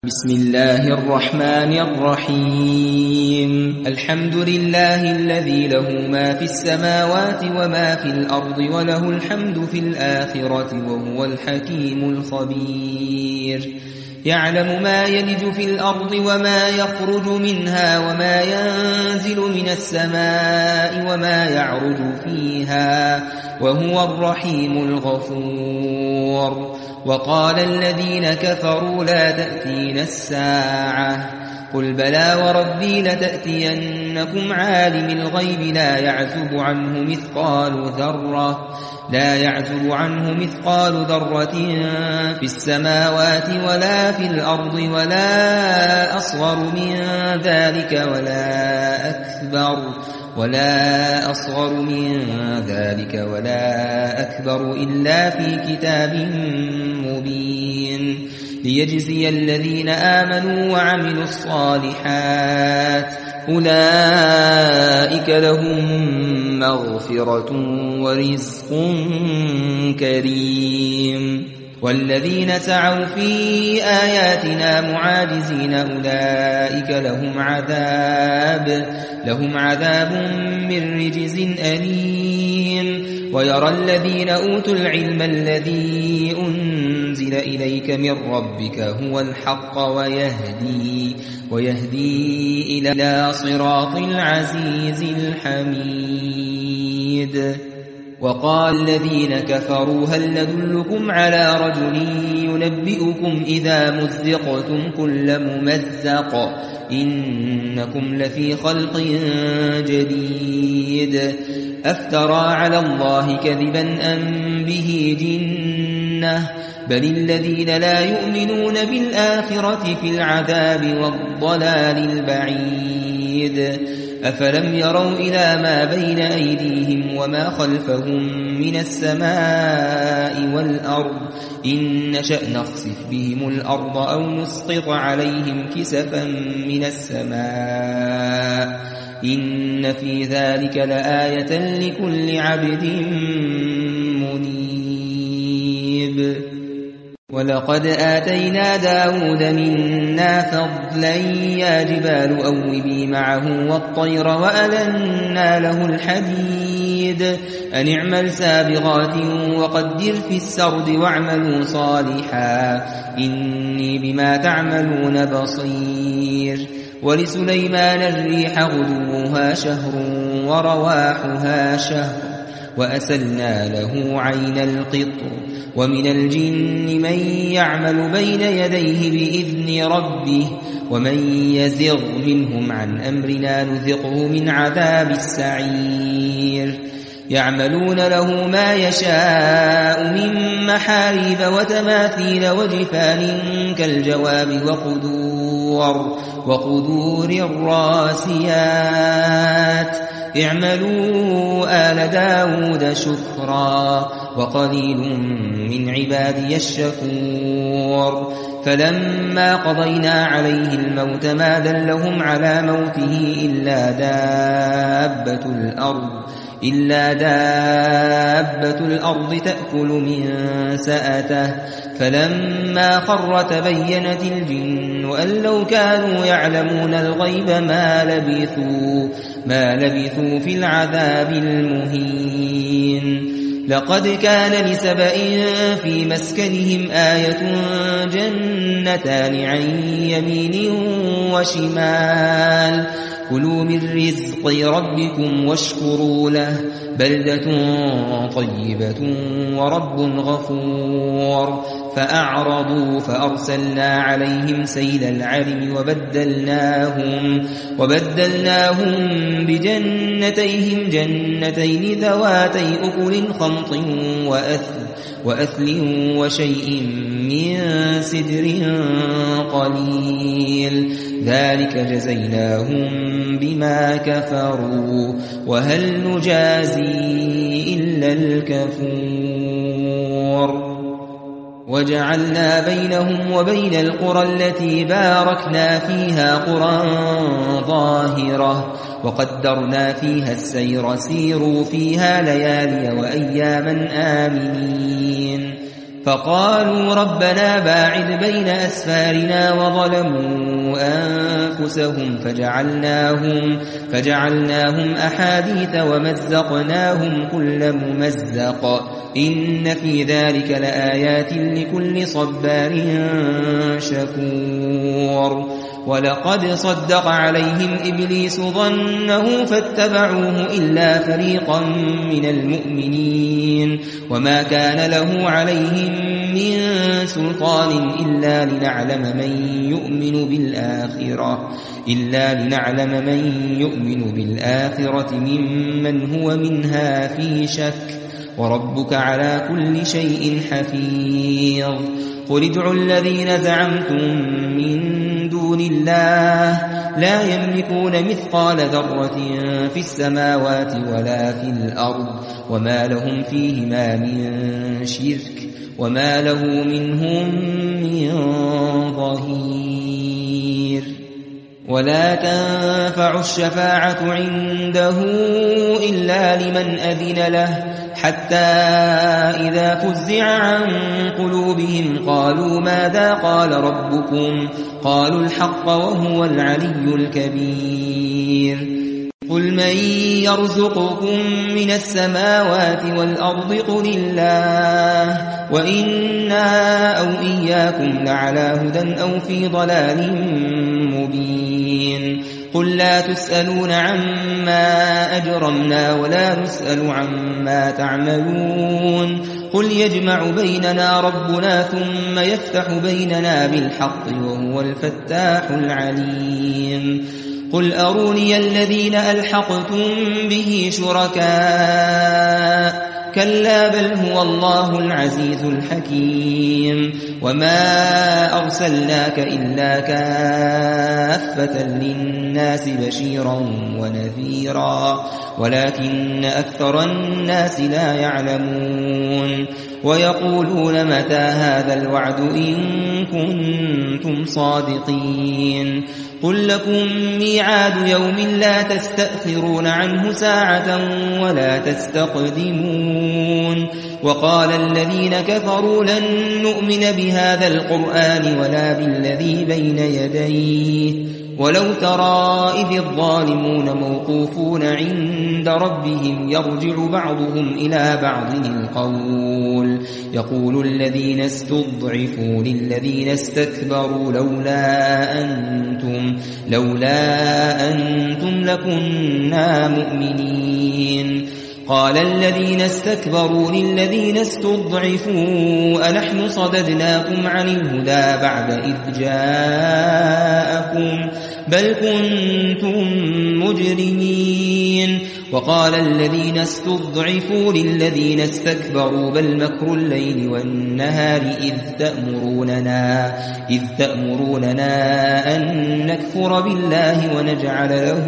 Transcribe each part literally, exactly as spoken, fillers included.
بسم الله الرحمن الرحيم الحمد لله الذي له ما في السماوات وما في الأرض وله الحمد في الآخرة وهو الحكيم الخبير يعلم ما يلج في الأرض وما يخرج منها وما ينزل من السماء وما يعرج فيها وهو الرحيم الغفور وقال الذين كفروا لا تأتينا الساعة قل بلى وربي لتأتينكم عالم الغيب لا يعزب عنه مثقال ذرة لا يعزب عنه مثقال ذرة في السماوات ولا في الأرض ولا أصغر من ذلك ولا أكبر ولا أصغر من ذلك ولا أكبر إلا في كتاب مبين ليجزي الذين آمنوا وعملوا الصالحات أولئك لهم مغفرة ورزق كريم والذين سعوا في آياتنا معاجزين أولئك لهم عذاب لهم عذاب من رجز أليم ويرى الذين أوتوا العلم الذي أنزل إليك من ربك هو الحق ويهدي ويهدي إلى صراط العزيز الحميد وقال الذين كفروا هل ندلكم على رجل ينبئكم إذا مزقتم كل ممزق إنكم لفي خلق جديد أفترى على الله كذبا أم به جنة بل الذين لا يؤمنون بالآخرة في العذاب والضلال البعيد أفلم يروا إلى ما بين أيديهم وما خلفهم من السماء والأرض إن نشأ نخسف بهم الأرض أو نسقط عليهم كسفا من السماء إن في ذلك لآية لكل عبد منيب ولقد آتينا داود منا فضلا يا جبال أوبي معه والطير وألنا له الحديد أن اعمل سابغات وقدر في السرد واعملوا صالحا إني بما تعملون بصير ولسليمان الريح غدوها شهر ورواحها شهر وأسلنا له عين القطر ومن الجن من يعمل بين يديه بإذن ربه ومن يزغ منهم عن أمرنا نذقه من عذاب السعير يعملون له ما يشاء من محاريب وتماثيل وجفان كالجواب وقدور وقدور الراسيات اعملوا آل داود شكرا وقليل من عبادي الشكور فلما قضينا عليه الموت ما دلهم على موته إلا دابة الأرض إلا دابة الأرض تأكل من سأته فلما خر تبينت الجن أن لو كانوا يعلمون الغيب ما لبثوا ما لبثوا في العذاب المهين لقد كان لسبأ في مسكنهم آية جنتان عن يمين وشمال كلوا من رزق ربكم واشكروا له بلدة طيبة ورب غفور فأعرضوا فأرسلنا عليهم سيل العرم وبدلناهم وبدلناهم بجنتيهم جنتين ذواتي أكل خمط وأثل وأثل وشيء من سدر قليل ذلك جزيناهم بما كفروا وهل نجازي إلا الكفور وجعلنا بينهم وبين القرى التي باركنا فيها قرى ظاهرة وقدرنا فيها السير سيروا فيها ليالي وأياما آمنين فقالوا ربنا باعد بين أسفارنا وظلموا أنفسهم فجعلناهم, فجعلناهم أحاديث ومزقناهم كل ممزق إن في ذلك لآيات لكل صبار شكور. ولقد صدق عليهم إبليس ظنه فاتبعوه إلا فريقا من المؤمنين وما كان له عليهم من سلطان إلا لنعلم من يؤمن بالآخرة إلا لنعلم من يؤمن بالآخرة ممن هو منها في شك وربك على كل شيء حفيظ. قل ادعوا الذين زعمتم من دون الله لا يملكون مثقال ذرة في السماوات ولا في الأرض وما لهم فيهما من شرك وما له منهم من ظهير. ولا تنفع الشفاعة عنده إلا لمن أذن له حتى إذا فزع عن قلوبهم قالوا ماذا قال ربكم قالوا الحق وهو العلي الكبير. قل من يرزقكم من السماوات والأرض قل الله وإنا أو إياكم لعلى هدى أو في ضلال مبين. قل لا تسألون عما أجرمنا ولا نسأل عما تعملون. قل يجمع بيننا ربنا ثم يفتح بيننا بالحق وهو الفتاح العليم. قل أروني الذين ألحقتم به شركاء كلا بل هو الله العزيز الحكيم. وما أرسلناك إلا كافة للناس بشيرا ونذيرا ولكن أكثر الناس لا يعلمون. ويقولون متى هذا الوعد إن كنتم صادقين. قل لكم ميعاد يوم لا تستأخرون عنه ساعة ولا تستقدمون. وقال الذين كفروا لن نؤمن بهذا القرآن ولا بالذي بين يديه ولو ترى إذ الظالمون موقوفون عند ربهم يرجع بعضهم إلى بعض القول يقول الذين استضعفوا للذين استكبروا لولا أنتم, لولا أنتم لكنا مؤمنين. قال الذين استكبروا للذين استضعفوا أنحن صددناكم عن الهدى بعد إذ جاءكم بل كنتم مجرمين. وقال الذين استضعفوا للذين استكبروا بل مكر الليل والنهار إذ تأمروننا, إذ تأمروننا أن نكفر بالله ونجعل له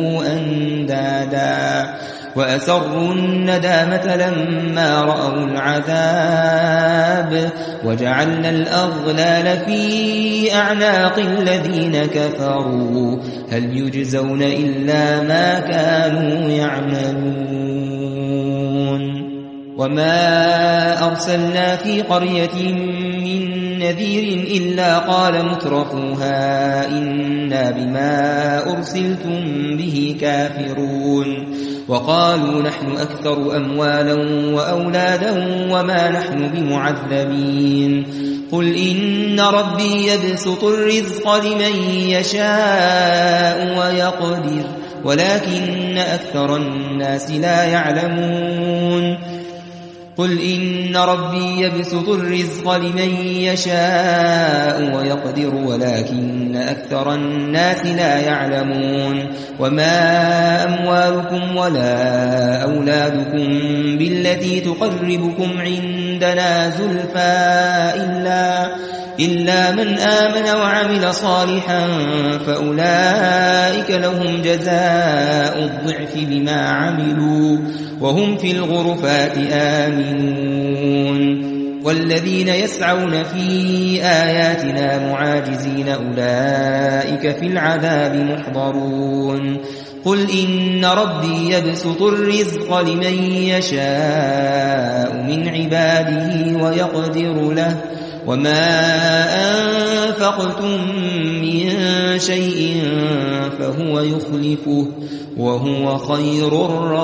أندادا وأسروا الندامة لما رأوا العذاب وجعلنا الأغلال في أعناق الذين كفروا هل يجزون إلا ما كانوا يعملون. وما أرسلنا في قرية من نذير إلا قال مترفوها إنا بما أرسلتم به كافرون. وقالوا نحن أكثر أموالا وأولادا وما نحن بمعذبين. قل إن ربي يبسط الرزق لمن يشاء ويقدر ولكن أكثر الناس لا يعلمون. قل إن ربي يبسط الرزق لمن يشاء ويقدر ولكن أكثر الناس لا يعلمون. وما أموالكم ولا أولادكم بالتي تقربكم عندنا زلفى إلا, إلا من آمن وعمل صالحا فأولئك لهم جزاء الضعف بما عملوا وهم في الغرفات آمنون. والذين يسعون في آياتنا معاجزين أولئك في العذاب محضرون. قل إن ربي يبسط الرزق لمن يشاء من عباده ويقدر له وما أنفقتم من شيء فهو يخلفه وهو خير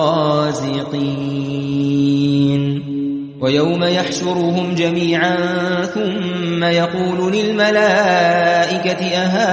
الرازقين ويوم يحشرهم جميعا ثم يقول للملائكة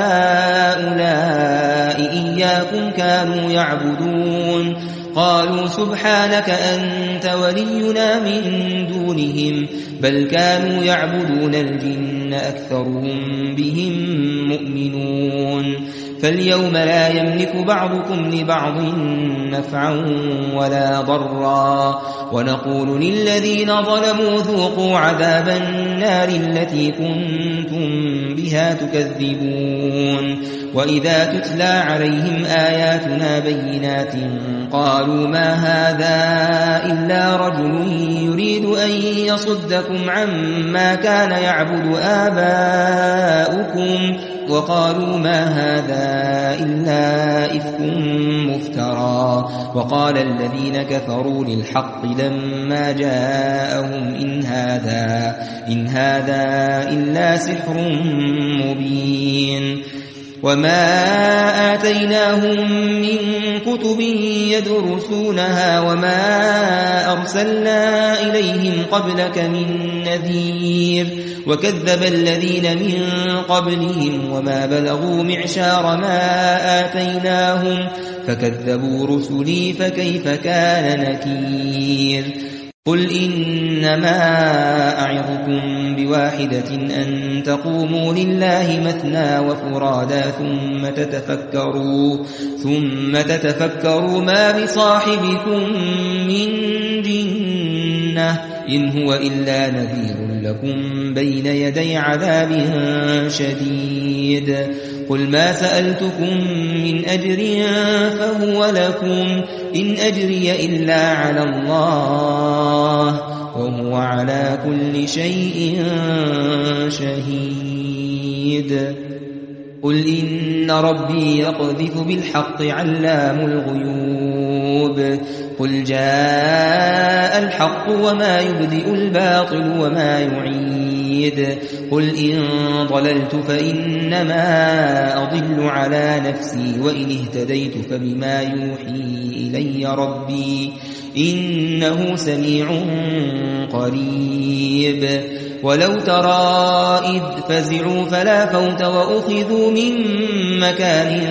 أهؤلاء إياكم كانوا يعبدون قالوا سبحانك أنت ولينا من دونهم بل كانوا يعبدون الجن أكثرهم بهم مؤمنون فاليوم لا يملك بعضكم لبعض نفعا ولا ضرا ونقول للذين ظلموا ذوقوا عذاب النار التي كنتم بها تكذبون وإذا تتلى عليهم آياتنا بينات قالوا ما هذا إلا رجل يريد أن يصدكم عما كان يعبد آباؤكم وقالوا ما هذا إلا إفك مفترى وقال الذين كفروا للحق لما جاءهم إن هذا, إن هذا إلا سحر مبين وما آتيناهم من كتب يدرسونها وما أرسلنا إليهم قبلك من نذير وكذب الذين من قبلهم وما بلغوا معشار ما آتيناهم فكذبوا رسلي فكيف كان نكير قل إنما أعظكم بواحدة أن تقوموا لله مثنى وفرادا ثم تتفكروا, ثم تتفكروا ما بصاحبكم من جنة إن هو إلا نذير لكم بين يدي عذاب شديد قل ما سألتكم من أجر فهو لكم إن أجري إلا على الله وهو على كل شيء شهيد قل إن ربي يقذف بالحق علام الغيوب قل جاء الحق وما يبدئ الباطل وما يعيد قل إن ضللت فإنما أضل على نفسي وإن اهتديت فبما يوحي إلي ربي إنه سميع قريب ولو ترى إذ فزعوا فلا فوت وأخذوا من مكان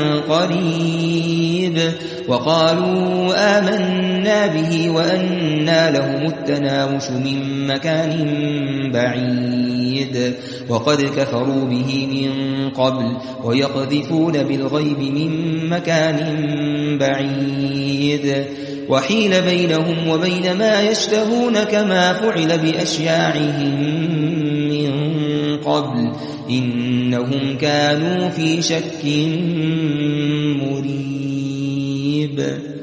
قريب وقالوا آمنا به وأنى لهم التناوش من مكان بعيد وقد كفروا به من قبل ويقذفون بالغيب من مكان بعيد وحيل بينهم وبين ما يشتهون كما فعل بأشياعهم من قبل إنهم كانوا في شك مريب